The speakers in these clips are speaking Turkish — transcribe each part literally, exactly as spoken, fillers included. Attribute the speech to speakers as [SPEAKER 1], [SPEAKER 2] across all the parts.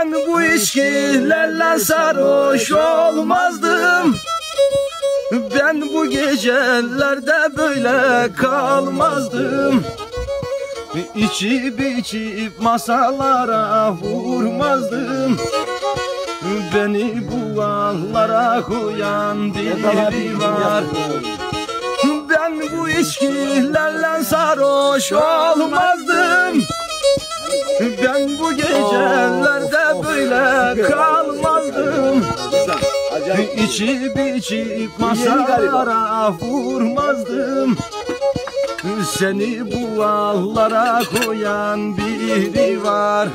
[SPEAKER 1] Ben bu içkilerle sarhoş olmazdım. Ben bu gecelerde böyle kalmazdım. İçip içip masalara vurmazdım. Beni bu ağlara koyan biri var. Ben bu içkilerle sarhoş olmazdım. Ben bu gecelerde böyle kalmazdım. İçip içip masalara vurmazdım. Seni bu ağlara koyan biri var.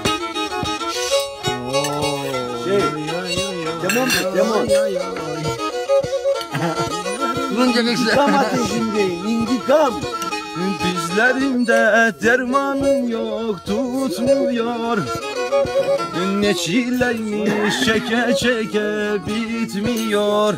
[SPEAKER 2] Şey, Demon, Demon. İntikam ateşindeyim, intikam.
[SPEAKER 1] Dizlerimde dermanım yok, tutmuyor. Ne çileymiş çeke çeke bitmiyor.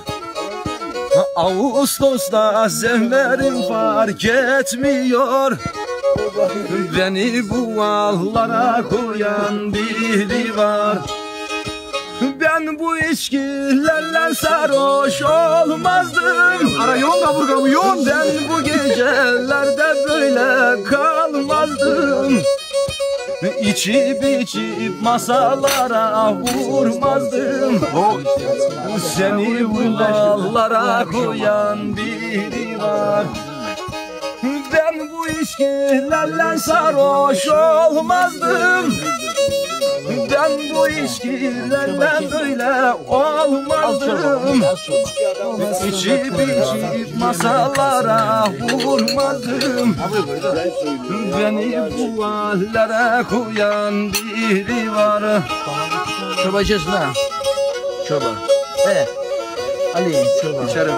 [SPEAKER 1] Ağustos'ta zemberim fark etmiyor. Beni bu ağlara koyan biri var. Ben bu içkilerle sarhoş olmazdım.
[SPEAKER 2] Ara yoğun kaburgamı yoğun.
[SPEAKER 1] Ben bu gecelerde böyle kalmazdım. İçip içip masalara vurmazdım. Seni bu ağlara koyan biri var. Ben bu içkilerle sarhoş olmazdım. Ben bu içkilerle böyle olmazdım. İçip içip masalara vurmadım. Beni bu hallere koyan biri var.
[SPEAKER 3] Çorba içersin ha? Çorba. He. Ali çorba.
[SPEAKER 1] İçerim.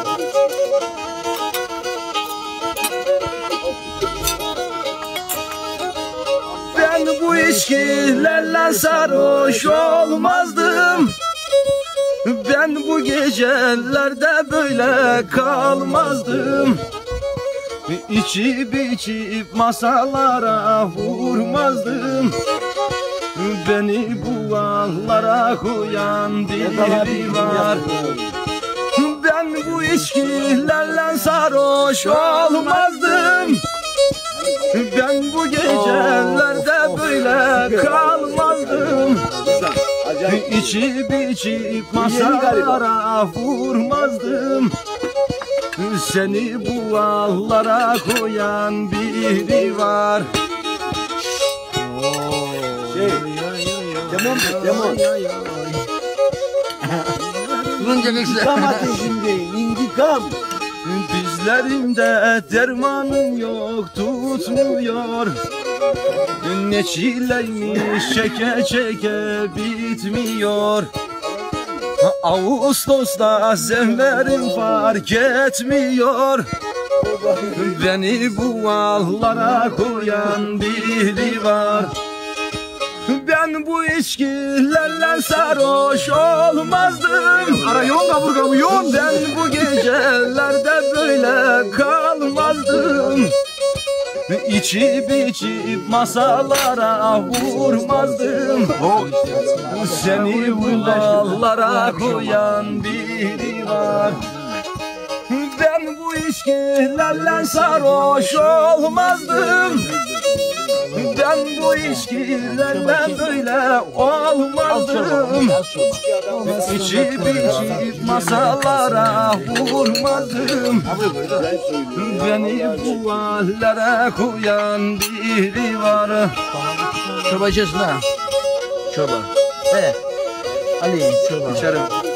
[SPEAKER 1] Ben bu içkilerle sarhoş olmazdım. Ben bu gecelerde böyle kalmazdım. İçip içip masalara vurmazdım. Beni bu ağlara koyan biri var. Ben bu içkilerle sarhoş olmazdım. Ben bu gecelerde böyle kalmazdım. İçip içip masalara vurmazdım. Seni bu ağlara koyan biri var.
[SPEAKER 2] Şey, Demon, Demon. İntikam ateşindeyim, intikam.
[SPEAKER 1] Dizlerimde dermanım yok, tutmuyor. Ne çileymiş çeke çeke bitmiyor. Ağustos'ta zemberim fark etmiyor. Beni bu ağlara koyan biri var. Ben bu içkilerle sarhoş olmazdım.
[SPEAKER 2] Ara yoğun kaburgamı yoğun.
[SPEAKER 1] Ben bu gecelerde böyle kalmazdım. İçip içip masalara vurmazdım. Seni bu ağlara koyan biri var. Ben bu içkilerle sarhoş olmazdım. Ben bu içkilerle böyle olmazdım. İçip içip masalara vurmadım. Beni bu hallere koyan biri var.
[SPEAKER 3] Çorba içersin ha? Çorba. He. Ali çorba.
[SPEAKER 1] İçerim.